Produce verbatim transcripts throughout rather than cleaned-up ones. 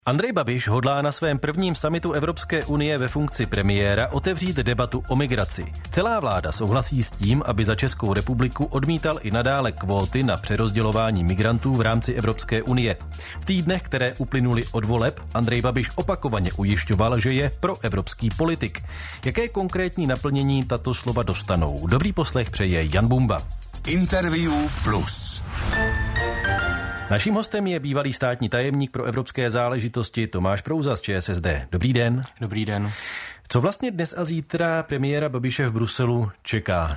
Andrej Babiš hodlá na svém prvním summitu Evropské unie ve funkci premiéra otevřít debatu o migraci. Celá vláda souhlasí s tím, aby za Českou republiku odmítal i nadále kvóty na přerozdělování migrantů v rámci Evropské unie. V týdnech, které uplynuly od voleb, Andrej Babiš opakovaně ujišťoval, že je proevropský politik. Jaké konkrétní naplnění tato slova dostanou? Dobrý poslech přeje Jan Bumba. Interview plus. Naším hostem je bývalý státní tajemník pro evropské záležitosti Tomáš Prouza z ČSSD. Dobrý den. Dobrý den. Co vlastně dnes a zítra premiéra Babiše v Bruselu čeká?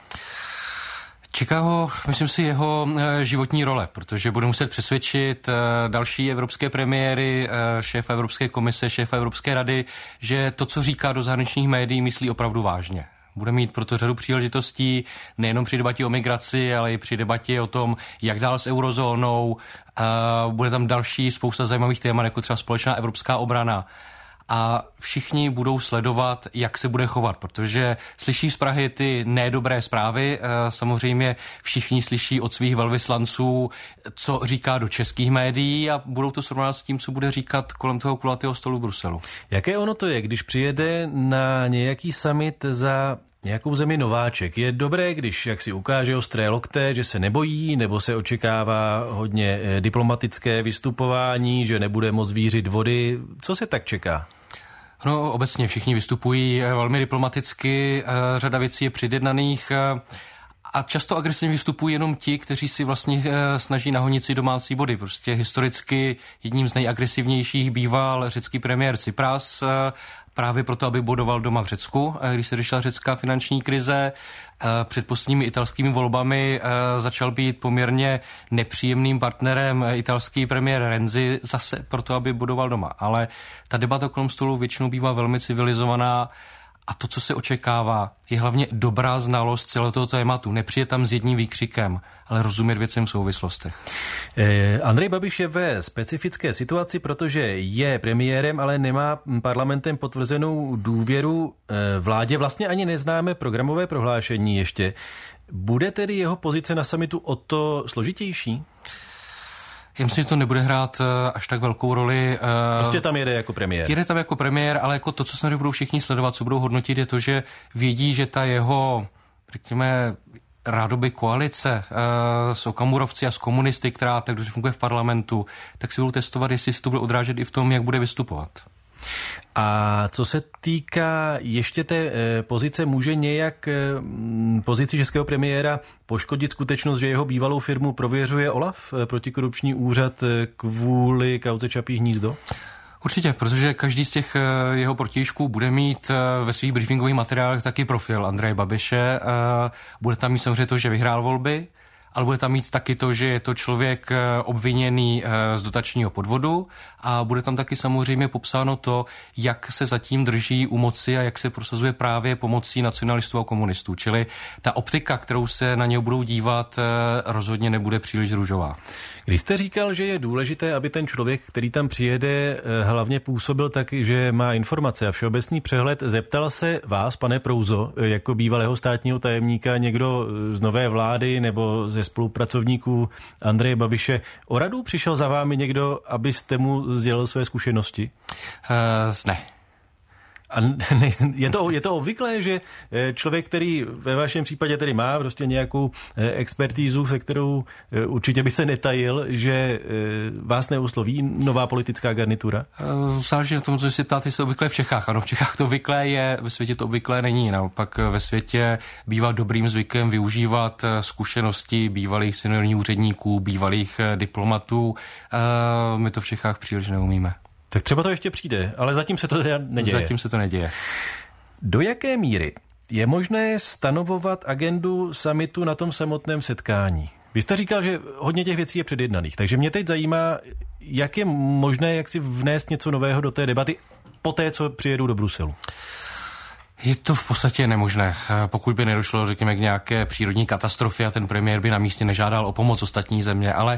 Čeká ho, myslím si, jeho životní role, protože bude muset přesvědčit další evropské premiéry, šéfa Evropské komise, šéfa Evropské rady, že to, co říká do zahraničních médií, myslí opravdu vážně. Bude mít proto řadu příležitostí, nejenom při debatě o migraci, ale i při debatě o tom, jak dál s eurozónou. Bude tam další spousta zajímavých témat, jako třeba společná evropská obrana. A všichni budou sledovat, jak se bude chovat, protože slyší z Prahy ty nedobré zprávy. Samozřejmě všichni slyší od svých velvyslanců, co říká do českých médií, a budou to srovnat s tím, co bude říkat kolem toho kulatého stolu v Bruselu. Jaké ono to je, když přijede na nějaký summit za nějakou zemi nováček? Je dobré, když jak si ukáže ostré lokte, že se nebojí, nebo se očekává hodně diplomatické vystupování, že nebude moc vířit vody? Co se tak čeká? No, obecně všichni vystupují velmi diplomaticky, řada věcí je předjednaných a často agresivně vystupují jenom ti, kteří si vlastně snaží nahonit si domácí body. Prostě historicky jedním z nejagresivnějších býval řecký premiér Tsipras, právě proto, aby bodoval doma v Řecku, když se řešila řecká finanční krize. Před posledními italskými volbami začal být poměrně nepříjemným partnerem italský premiér Renzi, zase proto, aby bodoval doma. Ale ta debata kolem stolu většinou bývá velmi civilizovaná a to, co se očekává, je hlavně dobrá znalost celého toho tématu. Nepřijde tam s jedním výkřikem, ale rozumět věcem v souvislostech. Eh, Andrej Babiš je ve specifické situaci, protože je premiérem, ale nemá parlamentem potvrzenou důvěru eh, vládě. Vlastně ani neznáme programové prohlášení ještě. Bude tedy jeho pozice na summitu o to složitější? Já myslím, že to nebude hrát až tak velkou roli. Prostě tam jede jako premiér. Jede tam jako premiér, ale jako to, co snad budou všichni sledovat, co budou hodnotit, je to, že vědí, že ta jeho, řekněme, rádoby koalice uh, s okamurovci a s komunisty, která tak dobře funguje v parlamentu, tak si budou testovat, jestli se to bude odrážet i v tom, jak bude vystupovat. A co se týká ještě té e, pozice, může nějak e, pozici českého premiéra poškodit skutečnost, že jeho bývalou firmu prověřuje OLAF, e, protikorupční úřad, e, kvůli kauze Čapí hnízdo? Určitě, protože každý z těch jeho protějšků bude mít ve svých briefingových materiálech taky profil Andreje Babiše. Bude tam mít samozřejmě to, že vyhrál volby, ale bude tam mít taky to, že je to člověk obviněný z dotačního podvodu a bude tam taky samozřejmě popsáno to, jak se zatím drží u moci a jak se prosazuje právě pomocí nacionalistů a komunistů. Čili ta optika, kterou se na něj budou dívat, rozhodně nebude příliš růžová. Když jste říkal, že je důležité, aby ten člověk, který tam přijede, hlavně působil tak, že má informace a všeobecný přehled, zeptal se vás, pane Prouzo, jako bývalého státního tajemníka, někdo z nové vlády nebo ze spolupracovníků Andreje Babiše o radu? Přišel za vámi někdo, abyste mu sdělil své zkušenosti? Uh, ne. A ne, je, to, je to obvyklé, že člověk, který ve vašem případě tedy má prostě nějakou expertízu, se kterou určitě by se netajil, že vás neusloví nová politická garnitura? Záleží na tom, co si ptáte, jestli to obvyklé v Čechách. Ano, v Čechách to obvyklé je, ve světě to obvyklé není. Naopak ve světě bývá dobrým zvykem využívat zkušenosti bývalých seniorních úředníků, bývalých diplomatů. My to v Čechách příliš neumíme. Tak třeba to ještě přijde, ale zatím se to neděje. Zatím se to neděje. Do jaké míry je možné stanovovat agendu summitu na tom samotném setkání? Vy jste říkal, že hodně těch věcí je předjednaných, takže mě teď zajímá, jak je možné jak si vnést něco nového do té debaty po té, co přijedou do Bruselu. Je to v podstatě nemožné. Pokud by nedošlo, řekněme, k nějaké přírodní katastrofě a ten premiér by na místě nežádal o pomoc ostatní země, ale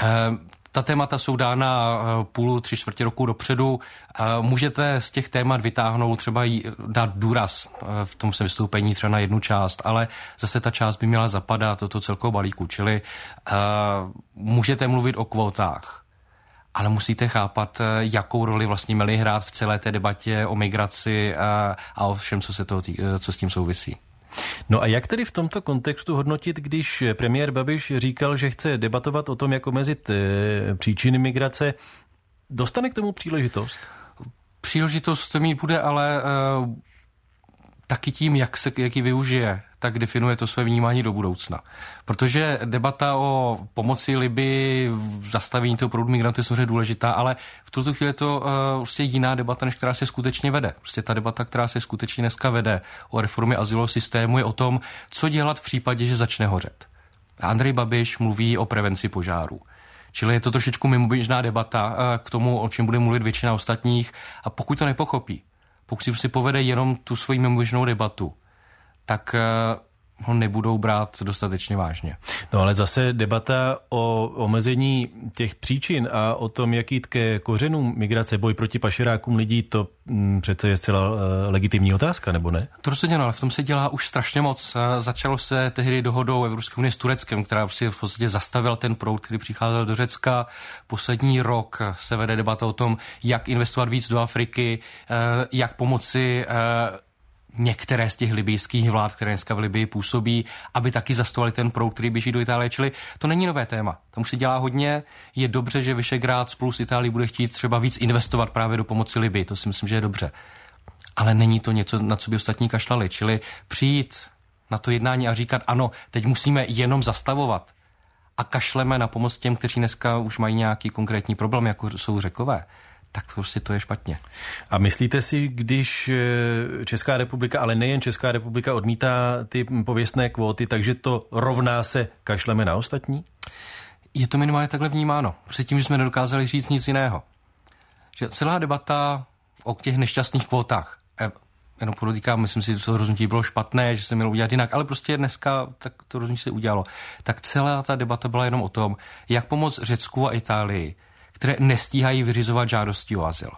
ta témata jsou dána půl, tři čtvrtě roku dopředu. Můžete z těch témat vytáhnout, třeba dát důraz v tom se vystoupení třeba na jednu část, ale zase ta část by měla zapadat do toho celkového balíku. Čili uh, můžete mluvit o kvótách, ale musíte chápat, jakou roli vlastně měli hrát v celé té debatě o migraci a, a o všem, co se toho tý, co s tím souvisí. No a jak tedy v tomto kontextu hodnotit, když premiér Babiš říkal, že chce debatovat o tom, jak omezit příčiny migrace, dostane k tomu příležitost? Příležitost mít bude, ale uh, taky tím, jak se jak ji využije, tak definuje to své vnímání do budoucna. Protože debata o pomoci Libii, zastavení toho proudu migrantů je samozřejmě důležitá, ale v tuto chvíli je to uh, prostě jiná debata, než která se skutečně vede. Prostě ta debata, která se skutečně dneska vede o reformě azylového systému, je o tom, co dělat v případě, že začne hořet. A Andrej Babiš mluví o prevenci požárů. Čili je to trošičku mimoběžná debata k tomu, o čem bude mluvit většina ostatních. A pokud to nepochopí, pokud si prostě povede jenom tu svoji mimoběžnou debatu, tak ho nebudou brát dostatečně vážně. No ale zase debata o omezení těch příčin a o tom, jak jít ke kořenům migrace, boj proti pašerákům lidí, to hm, přece je zcela uh, legitimní otázka, nebo ne? To rozhodně, ale v tom se dělá už strašně moc. Začalo se tehdy dohodou Evropské unie s Tureckem, která si v podstatě zastavila ten proud, který přicházel do Řecka. Poslední rok se vede debata o tom, jak investovat víc do Afriky, uh, jak pomoci uh, některé z těch libijských vlád, které dneska v Libii působí, aby taky zastavili ten proud, který běží do Itálie. Čili to není nové téma. Tam už se dělá hodně. Je dobře, že Visegrád spolu s Itálií bude chtít třeba víc investovat právě do pomoci Libii. To si myslím, že je dobře. Ale není to něco, na co by ostatní kašlali. Čili přijít na to jednání a říkat, ano, teď musíme jenom zastavovat a kašleme na pomoc těm, kteří dneska už mají nějaký konkrétní problém, jako jsou Řekové, tak prostě to je špatně. A myslíte si, když Česká republika, ale nejen Česká republika, odmítá ty pověstné kvóty, takže to rovná se kašleme na ostatní? Je to minimálně takhle vnímáno. Prostě tím, že jsme nedokázali říct nic jiného. Že celá debata o těch nešťastných kvótách, jenom podotýkám, myslím si, že to rozhodnutí bylo špatné, že se mělo udělat jinak, ale prostě dneska tak to rozhodnutí se udělalo. Tak celá ta debata byla jenom o tom, jak pomoct Řecku a Itálii, které nestíhají vyřizovat žádosti o azyl.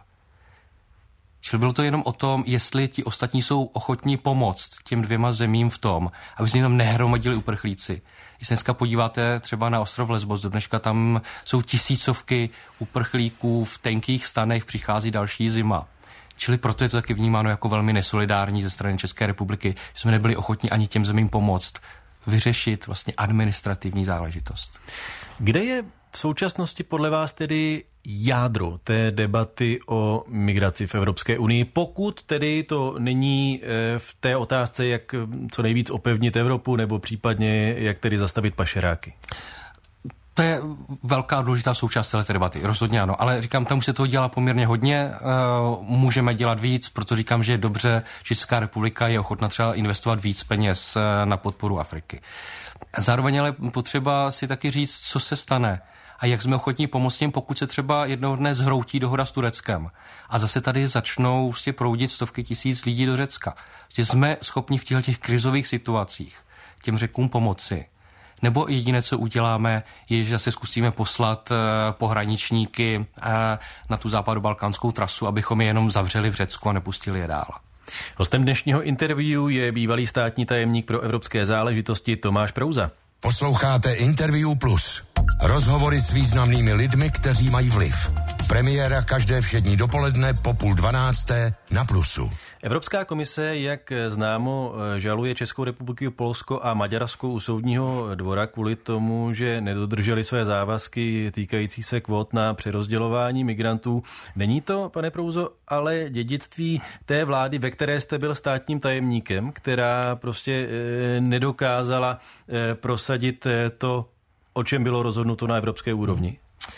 Čili bylo to jenom o tom, jestli ti ostatní jsou ochotní pomoct těm dvěma zemím v tom, aby se jenom nehromadili uprchlíci. Když se dneska podíváte třeba na ostrov Lesbos, do dneška tam jsou tisícovky uprchlíků v tenkých stanech, přichází další zima. Čili proto je to taky vnímáno jako velmi nesolidární ze strany České republiky, že jsme nebyli ochotní ani těm zemím pomoct vyřešit vlastně administrativní záležitost. Kde je v současnosti podle vás tedy jádro té debaty o migraci v Evropské unii, pokud tedy to není v té otázce, jak co nejvíc opevnit Evropu, nebo případně jak tedy zastavit pašeráky? To je velká důležitá součást celé té debaty, rozhodně ano, ale říkám, tam už se toho dělá poměrně hodně, můžeme dělat víc, proto říkám, že je dobře, že Česká republika je ochotna třeba investovat víc peněz na podporu Afriky. Zároveň ale potřeba si taky říct, co se stane a jak jsme ochotní pomoct těm, pokud se třeba jednoho dne zhroutí dohoda s Tureckem a zase tady začnou vlastně proudit stovky tisíc lidí do Řecka. Že jsme schopni v těchto těch krizových situacích těm Řekům pomoci. Nebo jediné, co uděláme, je, že zase zkusíme poslat uh, pohraničníky uh, na tu západobalkánskou trasu, abychom je jenom zavřeli v Řecku a nepustili je dál. Hostem dnešního interview je bývalý státní tajemník pro evropské záležitosti Tomáš Prouza. Posloucháte Interview Plus. Rozhovory s významnými lidmi, kteří mají vliv. Premiéra každé všední dopoledne po půl dvanácté na Plusu. Evropská komise, jak známo, žaluje Českou republiku, Polsko a Maďarsko u soudního dvora kvůli tomu, že nedodrželi své závazky týkající se kvót na přerozdělování migrantů. Není to, pane Prouzo, ale dědictví té vlády, ve které jste byl státním tajemníkem, která prostě e, nedokázala e, prosadit to, o čem bylo rozhodnuto na evropské úrovni?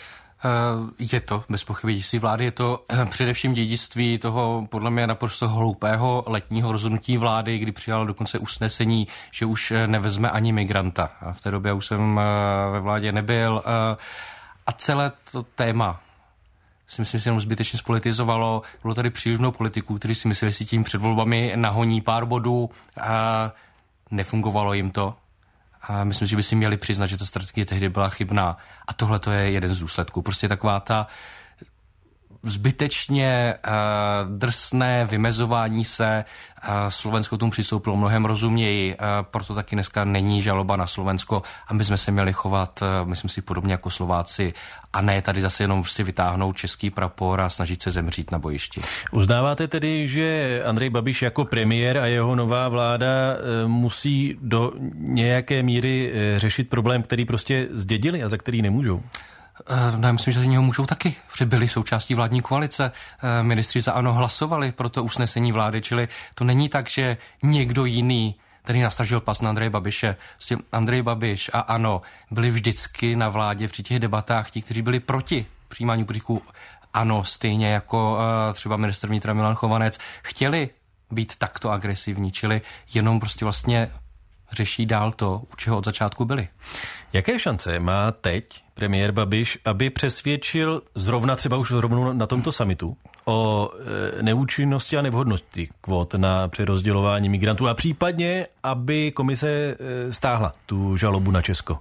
Je to bez pochyby dědictví vlády, je to především dědictví toho podle mě naprosto hloupého letního rozhodnutí vlády, kdy přijalo dokonce usnesení, že už nevezme ani migranta. A v té době už jsem ve vládě nebyl. A celé to téma si myslím, že se jenom zbytečně spolitizovalo. Bylo tady příliš mnoho politiků, kteří si mysleli, že si tím před volbami nahoní pár bodů. A nefungovalo jim to. A myslím, že by si měli přiznat, že ta strategie tehdy byla chybná. A tohle to je jeden z důsledků. Prostě taková ta zbytečně uh, drsné vymezování se. Uh, Slovensko tomu přistoupilo mnohem rozumněji, uh, proto taky dneska není žaloba na Slovensko a my jsme se měli chovat, uh, myslím si, podobně jako Slováci a ne tady zase jenom si vytáhnout český prapor a snažit se zemřít na bojišti. Uznáváte tedy, že Andrej Babiš jako premiér a jeho nová vláda uh, musí do nějaké míry uh, řešit problém, který prostě zdědili a za který nemůžou? No, já myslím, že za něho můžou taky, protože byli součástí vládní koalice. Ministři za ANO hlasovali pro to usnesení vlády, čili to není tak, že někdo jiný tady nastražil pas na Andreje Babiše. Prostě Andrej Babiš a ANO byli vždycky na vládě při těch debatách ti, kteří byli proti přijímání uprchlíků. ANO, stejně jako uh, třeba ministr vnitra Milan Chovanec, chtěli být takto agresivní, čili jenom prostě vlastně řeší dál to, u čeho od začátku byli. Jaké šance má teď premiér Babiš, aby přesvědčil zrovna třeba už rovnou na tomto summitu o e, neúčinnosti a nevhodnosti kvót na přerozdělování migrantů a případně, aby komise e, stáhla tu žalobu na Česko?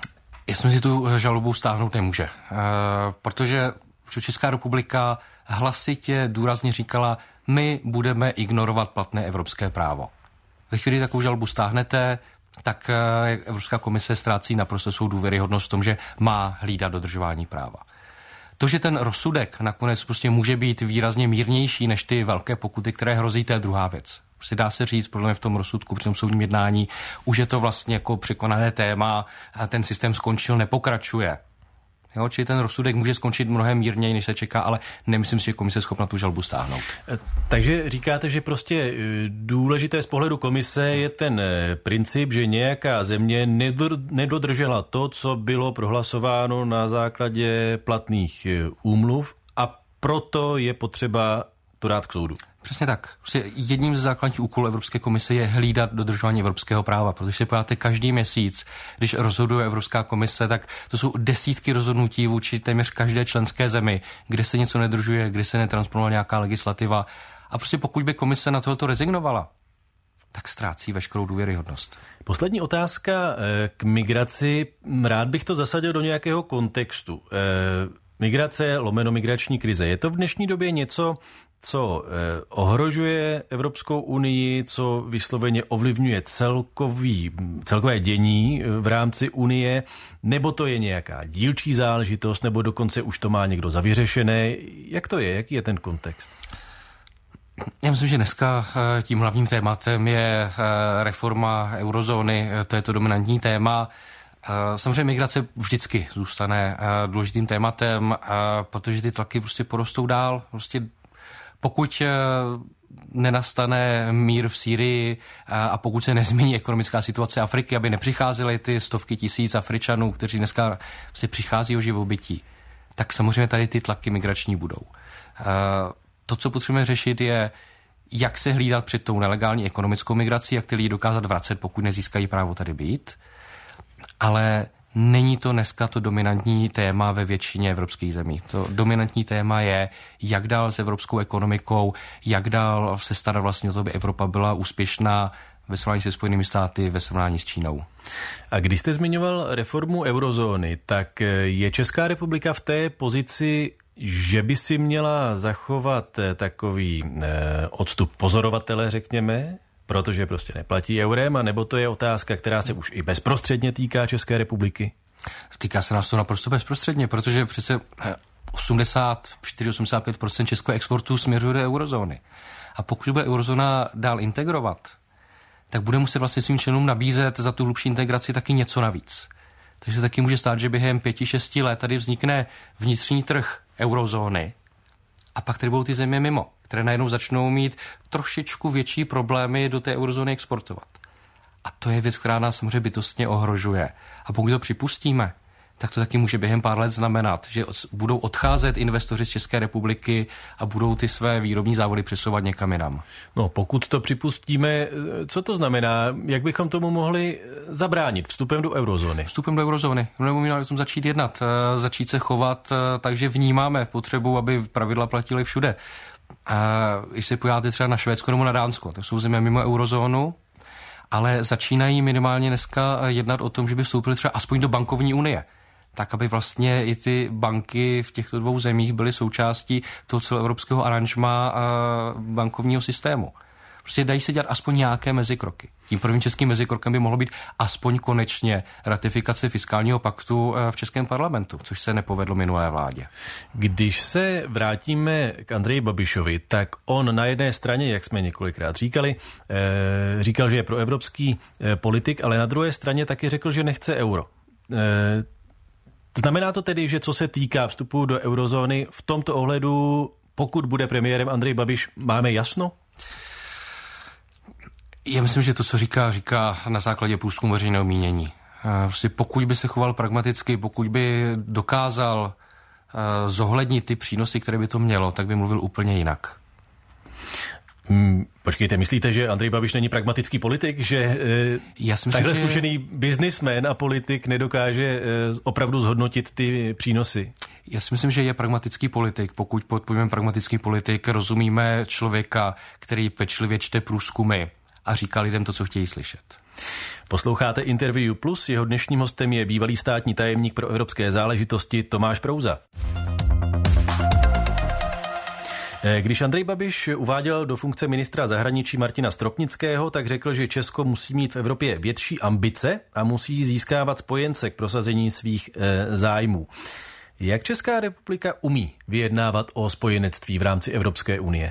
Já si tu žalobu stáhnout nemůže, e, protože Česká republika hlasitě důrazně říkala, my budeme ignorovat platné evropské právo. Ve chvíli takovou žalobu stáhnete, tak Evropská komise ztrácí naprosto svou důvěryhodnost v tom, že má hlídat dodržování práva. To, že ten rozsudek nakonec prostě může být výrazně mírnější než ty velké pokuty, které hrozí, to je druhá věc. Prostě dá se říct, problém v tom rozsudku, při tom soudním jednání, už je to vlastně jako překonané téma a ten systém skončil, nepokračuje. Jo, čili ten rozsudek může skončit mnohem mírněji, než se čeká, ale nemyslím si, že komise je schopna tu žalobu stáhnout. Takže říkáte, že prostě důležité z pohledu komise je ten princip, že nějaká země nedodržela to, co bylo prohlasováno na základě platných úmluv a proto je potřeba to dát k soudu. Přesně tak. Jedním z základních úkolů Evropské komise je hlídat dodržování evropského práva, protože se podíváte každý měsíc, když rozhoduje Evropská komise, tak to jsou desítky rozhodnutí vůči téměř každé členské zemi, kde se něco nedržuje, kde se netransponovala nějaká legislativa. A prostě pokud by komise na tohoto rezignovala, tak ztrácí veškerou důvěryhodnost. Poslední otázka k migraci. Rád bych to zasadil do nějakého kontextu. Migrace, lomeno migrační krize. Je to v dnešní době něco, co eh, ohrožuje Evropskou unii, co vysloveně ovlivňuje celkový, celkové dění v rámci Unie, nebo to je nějaká dílčí záležitost, nebo dokonce už to má někdo zavyřešené? Jak to je? Jaký je ten kontext? Já myslím, že dneska tím hlavním tématem je reforma eurozóny, to je to dominantní téma. Samozřejmě migrace vždycky zůstane důležitým tématem, protože ty tlaky prostě porostou dál. Prostě pokud nenastane mír v Sýrii a pokud se nezmění ekonomická situace Afriky, aby nepřicházely ty stovky tisíc Afričanů, kteří dneska prostě přichází o živobytí, tak samozřejmě tady ty tlaky migrační budou. To, co potřebujeme řešit, je, jak se hlídat před tou nelegální ekonomickou migrací, jak ty lidi dokázat vracet, pokud nezískají právo tady být. Ale není to dneska to dominantní téma ve většině evropských zemí. To dominantní téma je, jak dál s evropskou ekonomikou, jak dál se starat vlastně o to, aby Evropa byla úspěšná ve srovnání se Spojenými státy, ve srovnání s Čínou. A když jste zmiňoval reformu eurozóny, tak je Česká republika v té pozici, že by si měla zachovat takový eh, odstup pozorovatele, řekněme, protože prostě neplatí eurem, a nebo to je otázka, která se už i bezprostředně týká České republiky? Týká se nás to naprosto bezprostředně, protože přece osmdesát čtyři až osmdesát pět procent českého exportu směřuje do eurozóny. A pokud bude eurozóna dál integrovat, tak bude muset vlastně svým členům nabízet za tu hlubší integraci taky něco navíc. Takže taky může stát, že během pěti, šesti let tady vznikne vnitřní trh eurozóny a pak tady budou ty země mimo, které najednou začnou mít trošičku větší problémy do té eurozóny exportovat. A to je věc, která nás samozřejmě bytostně ohrožuje. A pokud to připustíme, tak to taky může během pár let znamenat, že budou odcházet investoři z České republiky a budou ty své výrobní závody přesouvat někam jinam. No, pokud to připustíme, co to znamená? Jak bychom tomu mohli zabránit vstupem do eurozóny? Vstupem do eurozóny. Nebo měli bychom začít jednat, začít se chovat, takže vnímáme potřebu, aby pravidla platily všude. A když se podíváte třeba na Švédsko nebo na Dánsko, tak jsou země mimo eurozónu, ale začínají minimálně dneska jednat o tom, že by vstoupili třeba aspoň do bankovní unie. tak aby vlastně i ty banky v těchto dvou zemích byly součástí toho celoevropského aranžma bankovního systému. Prostě dají se dělat aspoň nějaké mezikroky. Tím prvním českým mezikrokem by mohlo být aspoň konečně ratifikace fiskálního paktu v českém parlamentu, což se nepovedlo minulé vládě. Když se vrátíme k Andreji Babišovi, tak on na jedné straně, jak jsme několikrát říkali, říkal, že je proevropský politik, ale na druhé straně taky řekl, že nechce euro. Znamená to tedy, že co se týká vstupu do eurozóny, v tomto ohledu, pokud bude premiérem Andrej Babiš, máme jasno? Já myslím, že to, co říká, říká na základě průzkumu veřejného mínění. Prostě pokud by se choval pragmaticky, pokud by dokázal zohlednit ty přínosy, které by to mělo, tak by mluvil úplně jinak. Hmm, počkejte, myslíte, že Andrej Babiš není pragmatický politik? Že e, myslím, takhle že... zkušený biznismen a politik nedokáže e, opravdu zhodnotit ty přínosy? Já si myslím, že je pragmatický politik. Pokud pod pojmem pragmatický politik rozumíme člověka, který pečlivě čte průzkumy a říká lidem to, co chtějí slyšet. Posloucháte Interview Plus, jeho dnešním hostem je bývalý státní tajemník pro evropské záležitosti Tomáš Prouza. Když Andrej Babiš uváděl do funkce ministra zahraničí Martina Stropnického, tak řekl, že Česko musí mít v Evropě větší ambice a musí získávat spojence k prosazení svých e, zájmů. Jak Česká republika umí vyjednávat o spojenectví v rámci Evropské unie?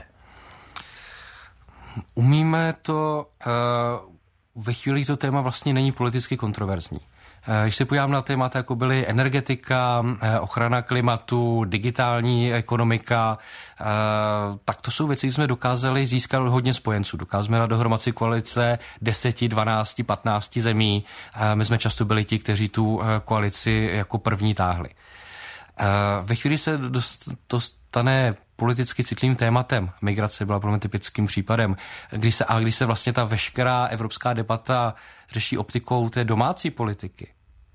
Umíme to, uh, ve chvíli to téma vlastně není politicky kontroverzní. Když se podívám na témata, jako byly energetika, ochrana klimatu, digitální ekonomika, tak to jsou věci, které jsme dokázali získat hodně spojenců. Dokázali jsme dát dohromady koalice deseti, dvanácti, patnácti zemí. My jsme často byli ti, kteří tu koalici jako první táhli. Ve chvíli se to stane politicky citlivým tématem. Migrace byla pro mě typickým případem. Když se, a když se vlastně ta veškerá evropská debata řeší optikou té domácí politiky,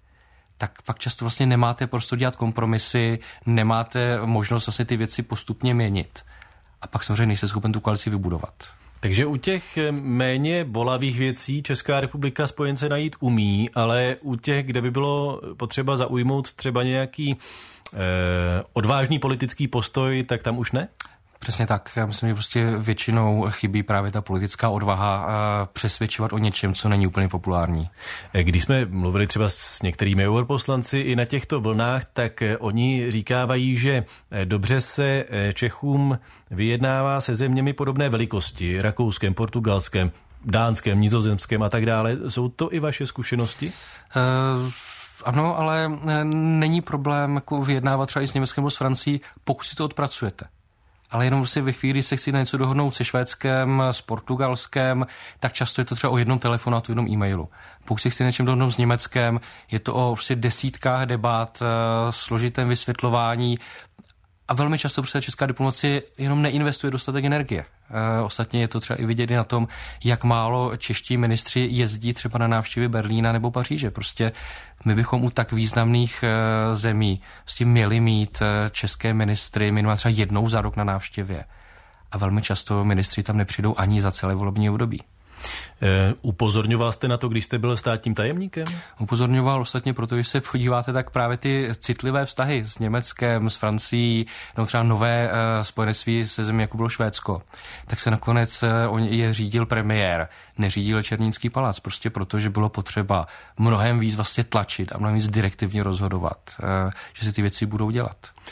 tak pak často vlastně nemáte prostor dělat kompromisy, nemáte možnost vlastně ty věci postupně měnit. A pak samozřejmě nejste schopen tu koalici vybudovat. Takže u těch méně bolavých věcí Česká republika spojence najít umí, ale u těch, kde by bylo potřeba zaujmout třeba nějaký eh, odvážný politický postoj, tak tam už ne? Přesně tak. Já myslím, že prostě většinou chybí právě ta politická odvaha a přesvědčovat o něčem, co není úplně populární. Když jsme mluvili třeba s některými europoslanci i na těchto vlnách, tak oni říkávají, že dobře se Čechům vyjednává se zeměmi podobné velikosti, Rakouskem, Portugalskem, Dánskem, Nizozemskem a tak dále. Jsou to i vaše zkušenosti? Uh... Ano, ale není problém jako vyjednávat třeba i s Německem nebo s Francií, pokud si to odpracujete. Ale jenom si ve chvíli, kdy se chci na něco dohodnout se Švédskem, s Portugalskem, tak často je to třeba o jednom telefonátu, jednom e-mailu. Pokud si chci něčem dohodnout s Německem, je to o prostě desítkách debat, složitém vysvětlování a velmi často prostě česká diplomacie jenom neinvestuje dostatek energie. Ostatně je to třeba i vidět i na tom, jak málo čeští ministři jezdí třeba na návštěvy Berlína nebo Paříže. Prostě my bychom u tak významných zemí prostě měli mít české ministry minimálně třeba jednou za rok na návštěvě. A velmi často ministři tam nepřijdou ani za celé volební období. E, upozorňoval jste na to, když jste byl státním tajemníkem? Upozorňoval ostatně, protože se podíváte, tak právě ty citlivé vztahy s Německem, s Francií, nebo třeba nové e, spojenectví se zemí, jako bylo Švédsko, tak se nakonec e, on je řídil premiér, neřídil Černínský palác, prostě proto, že bylo potřeba mnohem víc vlastně tlačit a mnohem víc direktivně rozhodovat, e, že se ty věci budou dělat.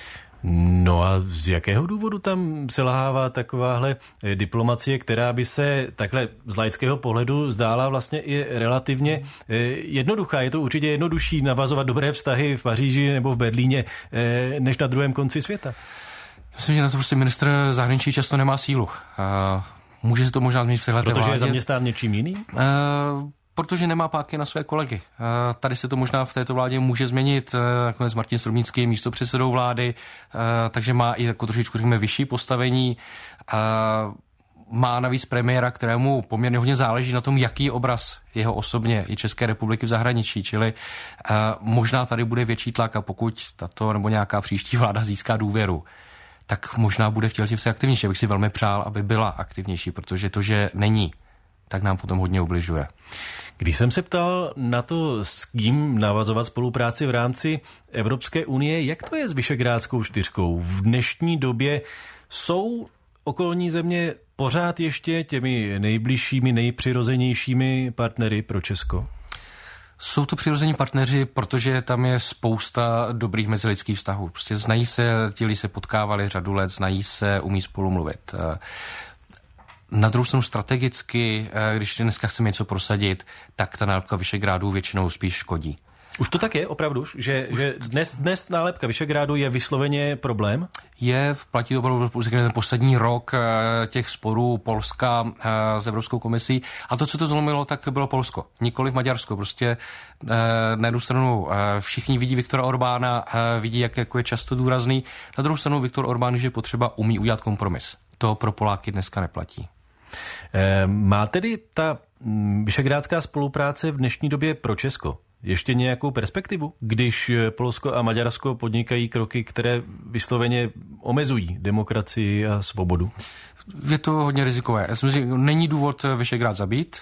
No a z jakého důvodu tam selhává takováhle diplomacie, která by se takhle z laického pohledu zdála vlastně i relativně jednoduchá? Je to určitě jednodušší navazovat dobré vztahy v Paříži nebo v Berlíně než na druhém konci světa. Myslím, že na to prostě ministr zahraničí často nemá sílu. Může se to možná změnit v téhle vládě. Protože je zaměstnán něčím jiným? Uh, Protože nemá páky na své kolegy. Tady se to možná v této vládě může změnit. Nakonec Martin Stropnický místopředsedou vlády, takže má i jako trošičku řekněme vyšší postavení. Má navíc premiéra, kterému poměrně hodně záleží na tom, jaký obraz jeho osobně i České republiky v zahraničí. Čili možná tady bude větší tlak a pokud tato nebo nějaká příští vláda získá důvěru, tak možná bude v těchto věcech aktivnější. Já bych si velmi přál, aby byla aktivnější, protože to, že není, tak nám potom hodně ubližuje. Když jsem se ptal na to, s kým navazovat spolupráci v rámci Evropské unie, jak to je s Visegrádskou čtyřkou? V dnešní době jsou okolní země pořád ještě těmi nejbližšími, nejpřirozenějšími partnery pro Česko? Jsou to přirození partneři, protože tam je spousta dobrých mezilidských vztahů. Prostě znají se, ti lidi se potkávali řadu let, znají se, umí spolu mluvit. Na druhou stranu strategicky, když dneska chceme něco prosadit, tak ta nálepka Visegrádu většinou spíš škodí. Už to tak je, opravdu, že, že dnes, dnes nálepka Visegrádu je vysloveně problém? Je, platí to opravdu, řekněme, ten poslední rok těch sporů Polska s Evropskou komisí. A to, co to zlomilo, tak bylo Polsko, nikoli v Maďarsko. Prostě na jednu stranu všichni vidí Viktora Orbána, vidí, jak jako je často důrazný. Na druhou stranu Viktor Orbán, že je potřeba, umí udělat kompromis. To pro Poláky dneska neplatí. Má tedy ta visegrádská spolupráce v dnešní době pro Česko ještě nějakou perspektivu, když Polsko a Maďarsko podnikají kroky, které vysloveně omezují demokracii a svobodu? Je to hodně rizikové. Já si myslím, že není důvod Visegrád zabít.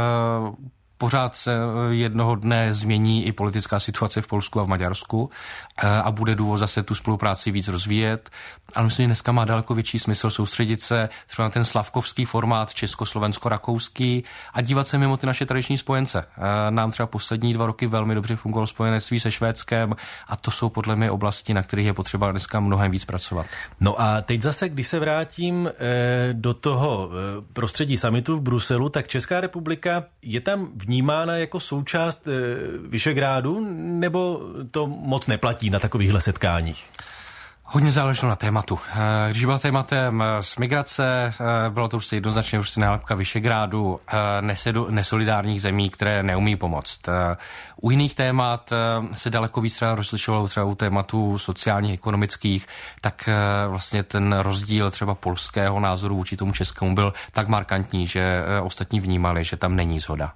Pořád se jednoho dne změní i politická situace v Polsku a v Maďarsku a bude důvod zase tu spolupráci víc rozvíjet. Ale myslím, že dneska má daleko větší smysl soustředit se třeba na ten slavkovský formát československo-rakouský a dívat se mimo ty naše tradiční spojence. Nám třeba poslední dva roky velmi dobře fungovalo spojenectví se Švédskem a to jsou podle mě oblasti, na kterých je potřeba dneska mnohem víc pracovat. No a teď zase, když se vrátím do toho prostředí summitu v Bruselu, tak Česká republika je tam vnímána jako součást Visegrádu, nebo to moc neplatí na takovýchhle setkáních? Hodně záleželo na tématu. Když byla tématem z migrace, bylo to prostě jednoznačně prostě nálepka Visegrádu, nesolidárních zemí, které neumí pomoct. U jiných témat se daleko víc třeba rozlišovalo třeba u tématu sociálních, ekonomických, tak vlastně ten rozdíl třeba polského názoru vůči tomu českému byl tak markantní, že ostatní vnímali, že tam není shoda.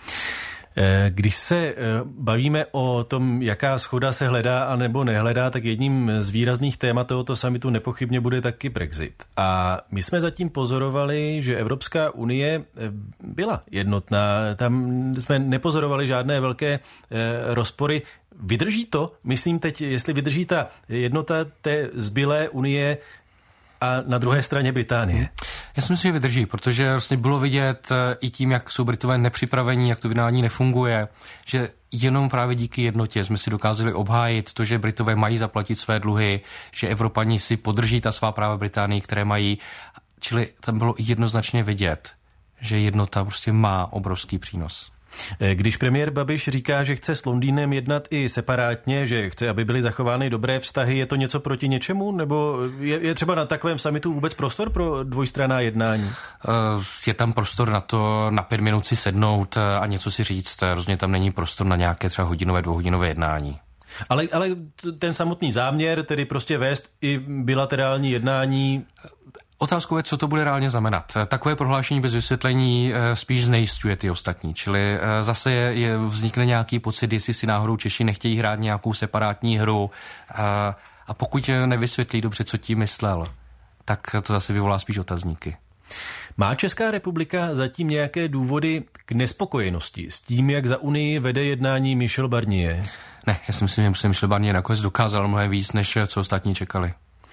Když se bavíme o tom, jaká shoda se hledá a nebo nehledá, tak jedním z výrazných témat tohoto summitu nepochybně bude taky Brexit. A my jsme zatím pozorovali, že Evropská unie byla jednotná. Tam jsme nepozorovali žádné velké rozpory. Vydrží to? Myslím teď, jestli vydrží ta jednota té zbylé unie a na druhé straně Británie. Já si myslím, že vydrží, protože vlastně bylo vidět i tím, jak jsou Britové nepřipravení, jak to vydání nefunguje, že jenom právě díky jednotě jsme si dokázali obhájit to, že Britové mají zaplatit své dluhy, že Evropani si podrží ta svá práva Británii, které mají. Čili tam bylo jednoznačně vidět, že jednota prostě má obrovský přínos. Když premiér Babiš říká, že chce s Londýnem jednat i separátně, že chce, aby byly zachovány dobré vztahy, je to něco proti něčemu? Nebo je, je třeba na takovém summitu vůbec prostor pro dvojstranná jednání? Je tam prostor na to na pět minut si sednout a něco si říct. Rozhodně tam není prostor na nějaké třeba hodinové, dvouhodinové jednání. Ale, ale ten samotný záměr, tedy prostě vést i bilaterální jednání... Otázkou je, co to bude reálně znamenat. Takové prohlášení bez vysvětlení spíš znejisťuje ty ostatní. Čili zase je, je, vznikne nějaký pocit, jestli si náhodou Češi nechtějí hrát nějakou separátní hru a, a pokud nevysvětlí dobře, co tím myslel, tak to zase vyvolá spíš otazníky. Má Česká republika zatím nějaké důvody k nespokojenosti s tím, jak za Unii vede jednání Michel Barnier? Ne, já si myslím, že Michel Barnier nakonec dokázal mnohem víc, než co ostatní čekali.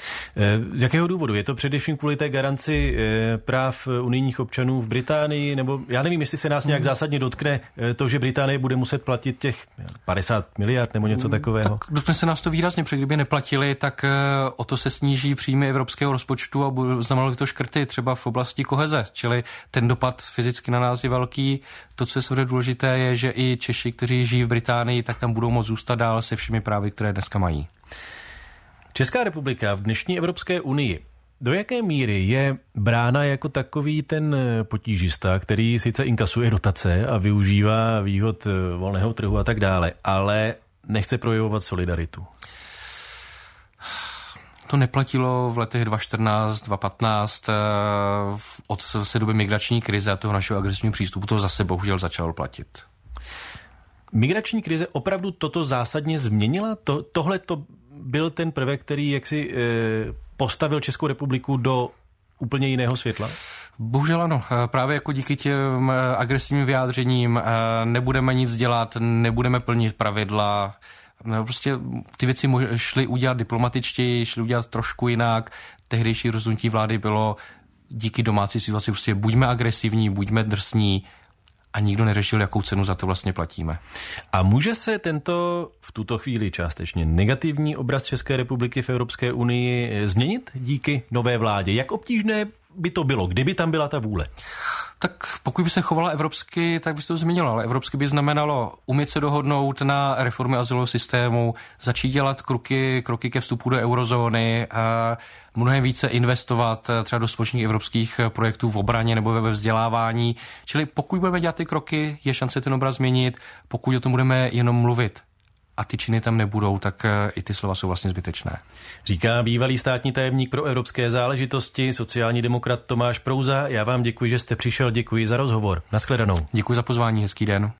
Z jakého důvodu? Je to především kvůli té garanci práv unijních občanů v Británii, nebo já nevím, jestli se nás nějak zásadně dotkne to, že Británie bude muset platit těch padesát miliard nebo něco takového? Tak dotkne se nás to výrazně, protože kdyby neplatili, tak o to se sníží příjmy evropského rozpočtu a znamenalo to škrty třeba v oblasti koheze, čili ten dopad fyzicky na nás je velký. To, co je samozřejmě důležité, je, že i Češi, kteří žijí v Británii, tak tam budou moct zůstat dál se všemi právy, které dneska mají. Česká republika v dnešní Evropské unii, do jaké míry je brána jako takový ten potížista, který sice inkasuje dotace a využívá výhod volného trhu a tak dále, ale nechce projevovat solidaritu? To neplatilo v letech dva tisíce čtrnáct, dva tisíce patnáct, od se doby migrační krize a toho našeho agresivního přístupu to zase bohužel začalo platit. Migrační krize opravdu toto zásadně změnila? To, tohle to byl ten prvek, který jaksi e, postavil Českou republiku do úplně jiného světla? Bohužel ano, právě jako díky těm agresivním vyjádřením nebudeme nic dělat, nebudeme plnit pravidla, prostě ty věci šly udělat diplomatičtěji, šly udělat trošku jinak. Tehdejší rozhodnutí vlády bylo díky domácí situaci prostě buďme agresivní, buďme drsní a nikdo neřešil, jakou cenu za to vlastně platíme. A může se tento v tuto chvíli částečně negativní obraz České republiky v Evropské unii změnit díky nové vládě? Jak obtížné by to bylo, kdyby tam byla ta vůle? Tak pokud by se chovala evropsky, tak by se to změnilo, ale evropsky by znamenalo umět se dohodnout na reformě azylového systému, začít dělat kroky, kroky ke vstupu do eurozóny, a mnohem více investovat třeba do společných evropských projektů v obraně nebo ve vzdělávání. Čili pokud budeme dělat ty kroky, je šance ten obraz změnit, pokud o tom budeme jenom mluvit a ty činy tam nebudou, tak i ty slova jsou vlastně zbytečné. Říká bývalý státní tajemník pro evropské záležitosti, sociální demokrat Tomáš Prouza. Já vám děkuji, že jste přišel, děkuji za rozhovor. Nashledanou. Děkuji za pozvání, hezký den.